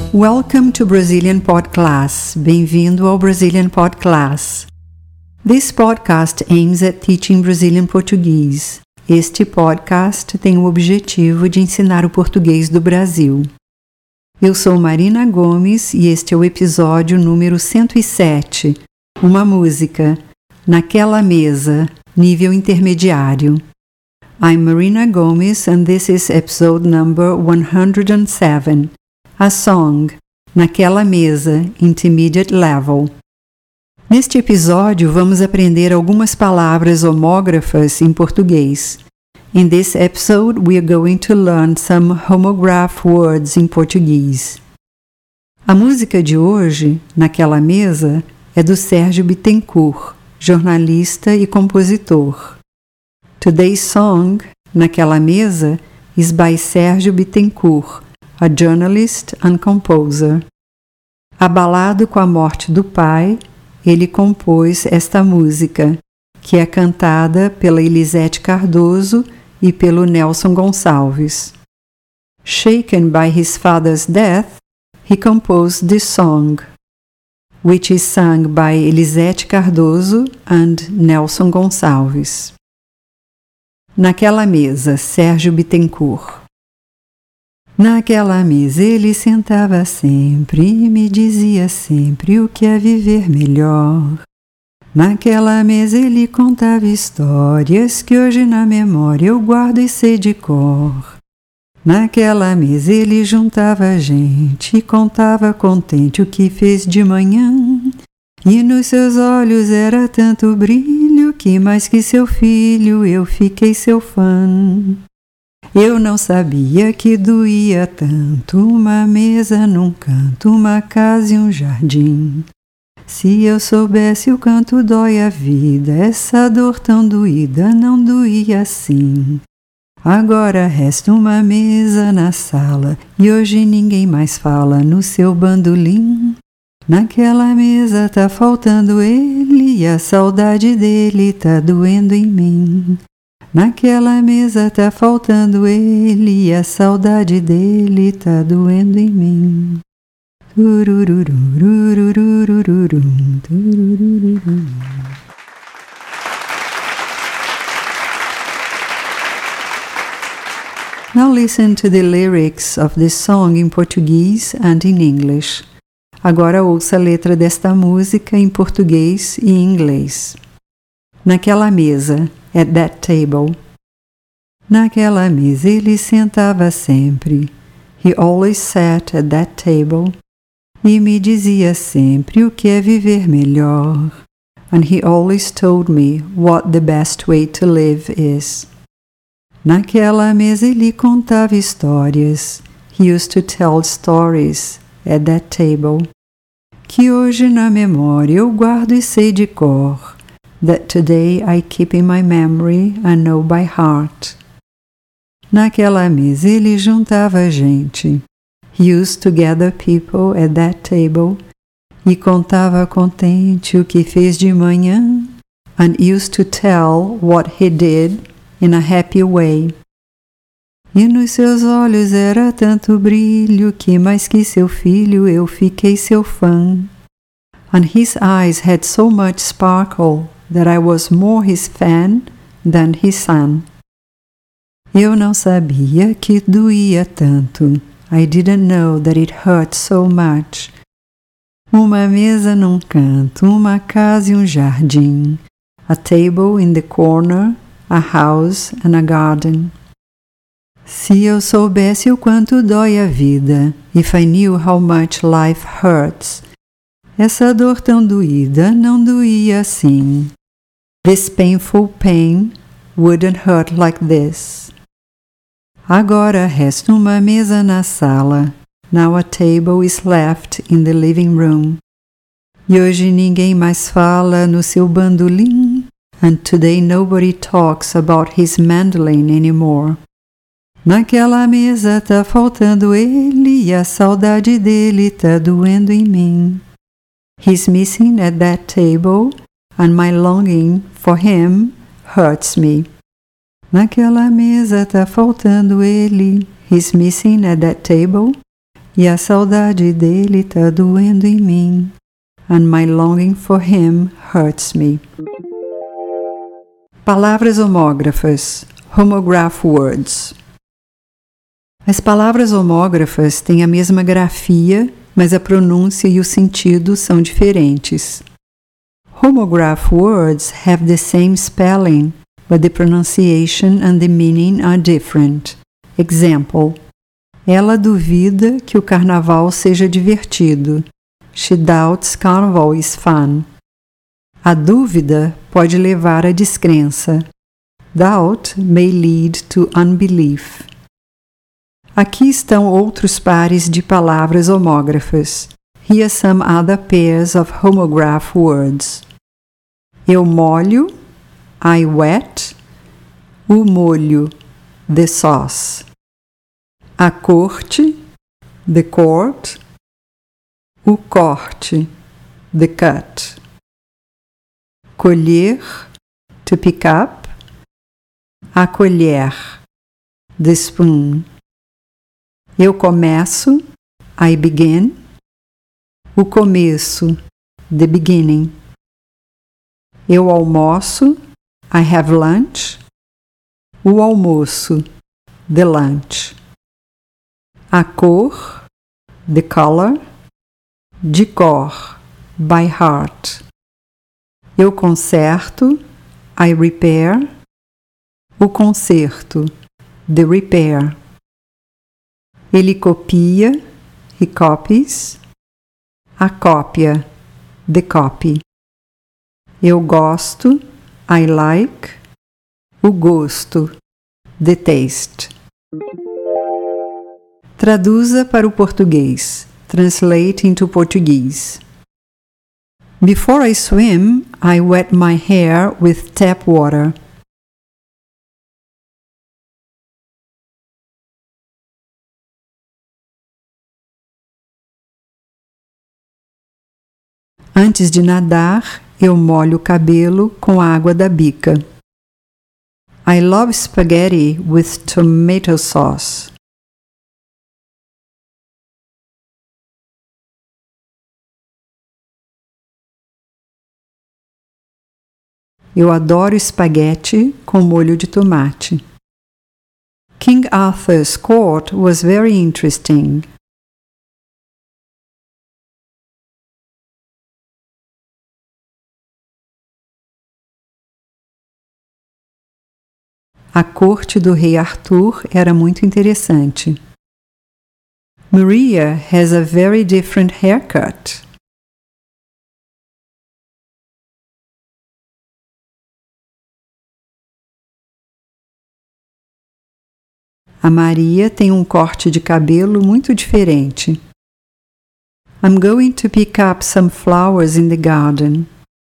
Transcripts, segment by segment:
Welcome to Brazilian Pod Class. Bem-vindo ao Brazilian Pod Class. This podcast aims at teaching Brazilian Portuguese. Este podcast tem o objetivo de ensinar o português do Brasil. Eu sou Marina Gomes e este é o episódio número 107, uma música, Naquela Mesa, nível intermediário. I'm Marina Gomes and this is episode number 107. A song, Naquela Mesa, intermediate level. Neste episódio, vamos aprender algumas palavras homógrafas em português. In this episode, we are going to learn some homograph words in Portuguese. A música de hoje, Naquela Mesa, é do Sérgio Bittencourt, jornalista e compositor. Today's song, Naquela Mesa, is by Sérgio Bittencourt, a journalist and composer. Abalado com a morte do pai, ele compôs esta música, que é cantada pela Elisete Cardoso e pelo Nelson Gonçalves. Shaken by his father's death, he composed this song, which is sung by Elisete Cardoso and Nelson Gonçalves. Naquela Mesa, Sérgio Bittencourt. Naquela mesa ele sentava sempre e me dizia sempre o que é viver melhor. Naquela mesa ele contava histórias que hoje na memória eu guardo e sei de cor. Naquela mesa ele juntava gente e contava contente o que fez de manhã. E nos seus olhos era tanto brilho que mais que seu filho eu fiquei seu fã. Eu não sabia que doía tanto uma mesa num canto, uma casa e um jardim. Se eu soubesse o quanto dói a vida, essa dor tão doída não doía assim. Agora resta uma mesa na sala e hoje ninguém mais fala no seu bandolim. Naquela mesa tá faltando ele e a saudade dele tá doendo em mim. Naquela mesa tá faltando ele e a saudade dele tá doendo em mim. Now listen to the lyrics of this song in Portuguese and in English. Agora ouça a letra desta música em português e em inglês. Naquela mesa, at that table. Naquela mesa ele sentava sempre. He always sat at that table. E me dizia sempre o que é viver melhor. And he always told me what the best way to live is. Naquela mesa ele contava histórias. He used to tell stories at that table. Que hoje na memória eu guardo e sei de cor. That today I keep in my memory and know by heart. Naquela mesa ele juntava gente. He used to gather people at that table. E contava contente o que fez de manhã. And used to tell what he did in a happy way. E nos seus olhos era tanto brilho que mais que seu filho eu fiquei seu fã. And his eyes had so much sparkle that I was more his fan than his son. Eu não sabia que doía tanto. I didn't know that it hurt so much. Uma mesa num canto, uma casa e um jardim. A table in the corner, a house and a garden. Se eu soubesse o quanto dói a vida, if I knew how much life hurts, essa dor tão doída não doía assim. This painful pain wouldn't hurt like this. Agora resta uma mesa na sala. Now a table is left in the living room. E hoje ninguém mais fala no seu bandolim. And today nobody talks about his mandolin anymore. Naquela mesa tá faltando ele e a saudade dele tá doendo em mim. He's missing at that table and my longing for him hurts me. Naquela mesa tá faltando ele. He's missing at that table E a saudade dele tá doendo em mim. And my longing for him hurts me. Palavras homógrafas. Homograph words. As palavras homógrafas têm a mesma grafia, mas a pronúncia e o sentido são diferentes. Homograph words have the same spelling, but the pronunciation and the meaning are different. Example: ela duvida que o carnaval seja divertido. She doubts carnival is fun. A dúvida pode levar à descrença. Doubt may lead to unbelief. Aqui estão outros pares de palavras homógrafas. Here are some other pairs of homograph words. Eu molho, I wet. O molho, the sauce. A corte, the court. O corte, the cut. Colher, to pick up. A colher, the spoon. Eu começo, I begin. O começo, the beginning. Eu almoço, I have lunch. O almoço, the lunch. A cor, the color. De cor, by heart. Eu conserto, I repair. O conserto, the repair. Ele copia, he copies. A cópia, the copy. Eu gosto, I like. O gosto, the taste. Traduza para o português. Translate into Portuguese. Before I swim, I wet my hair with tap water. Antes de nadar, eu molho o cabelo com a água da bica. I love spaghetti with tomato sauce. Eu adoro espaguete com molho de tomate. King Arthur's court was very interesting. A corte do rei Arthur era muito interessante. Maria has a very different haircut. A Maria tem um corte de cabelo muito diferente. I'm going to pick up some flowers in the garden.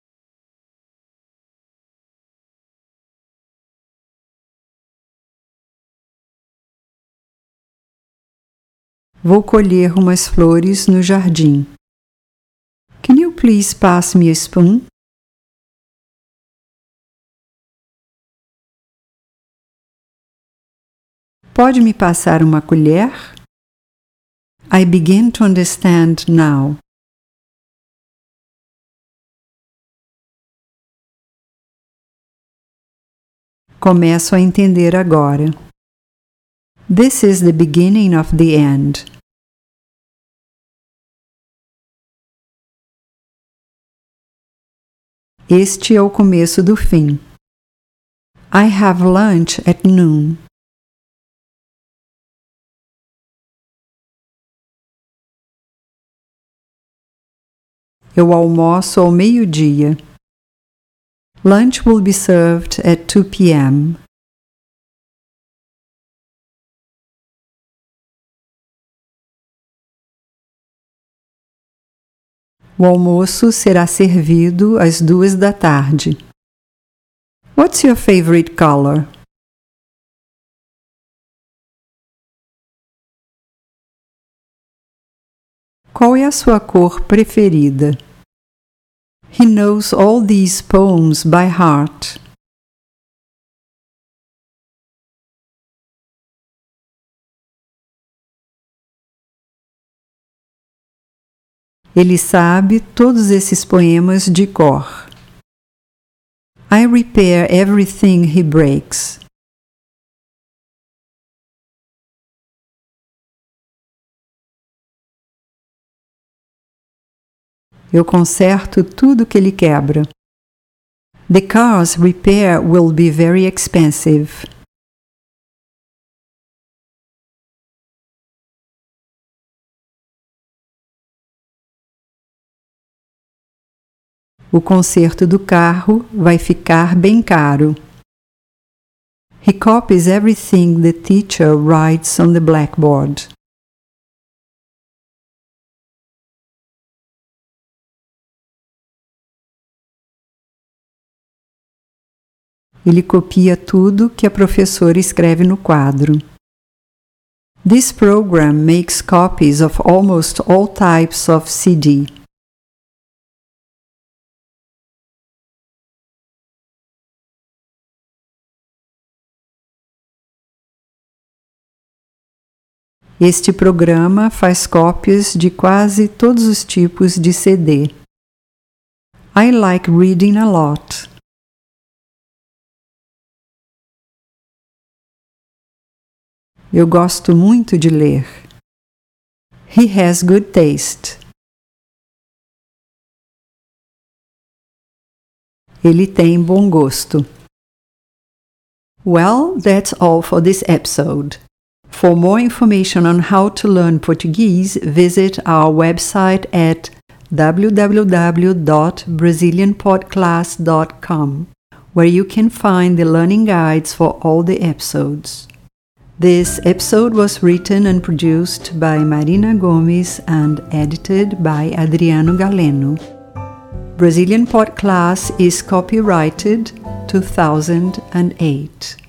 Vou colher umas flores no jardim. Can you please pass me a spoon? Pode me passar uma colher? I begin to understand now. Começo a entender agora. This is the beginning of the end. Este é o começo do fim. I have lunch at noon. Eu almoço ao meio-dia. Lunch will be served at 2 p.m. O almoço será servido às 2 da tarde. What's your favorite color? Qual é a sua cor preferida? He knows all these poems by heart. Ele sabe todos esses poemas de cor. I repair everything he breaks. Eu conserto tudo que ele quebra. The car's repair will be very expensive. O conserto do carro vai ficar bem caro. He copies everything the teacher writes on the blackboard. Ele copia tudo que a professora escreve no quadro. This program makes copies of almost all types of CD. Este programa faz cópias de quase todos os tipos de CD. I like reading a lot. Eu gosto muito de ler. He has good taste. Ele tem bom gosto. Well, that's all for this episode. For more information on how to learn Portuguese, visit our website at www.brazilianpodclass.com, where you can find the learning guides for all the episodes. This episode was written and produced by Marina Gomes and edited by Adriano Galeno. Brazilian Pod Class is copyrighted 2008.